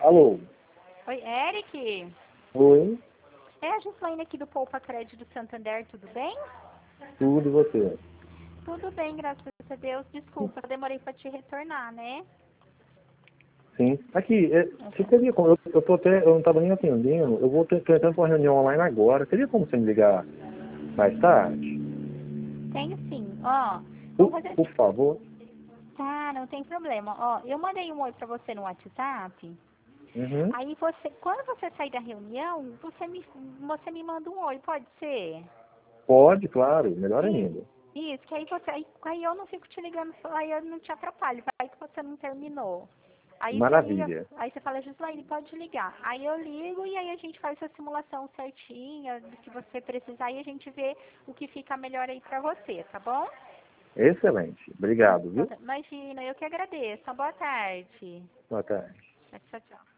Alô? Oi, Eric? Oi? É a Gislaine aqui do Poupa Crédito Santander, tudo bem? Tudo e você? Tudo bem, graças a Deus. Desculpa, eu demorei para te retornar, né? Sim. Aqui, você teria como, eu não estava nem atendendo, eu vou tô entrando para uma reunião online agora. Teria como você me ligar mais tarde? Tenho sim. Ó, Por, vamos fazer por assim. favor? Tá, não tem problema. Ó, eu mandei um oi para você no WhatsApp. Uhum. Aí você, quando você sair da reunião, você me manda um oi, pode ser? Pode, claro, melhor E, ainda. isso, que aí aí eu não fico te ligando, aí eu não te atrapalho, vai que você não terminou. Aí você liga, Maravilha. aí você fala, Gislaine, pode ligar. Aí eu ligo e aí a gente faz a simulação certinha do que você precisar e a gente vê o que fica melhor aí pra você, tá bom? Excelente. Obrigado, Então, viu? imagina, eu que agradeço. Boa tarde. Boa tarde. Tchau, tchau.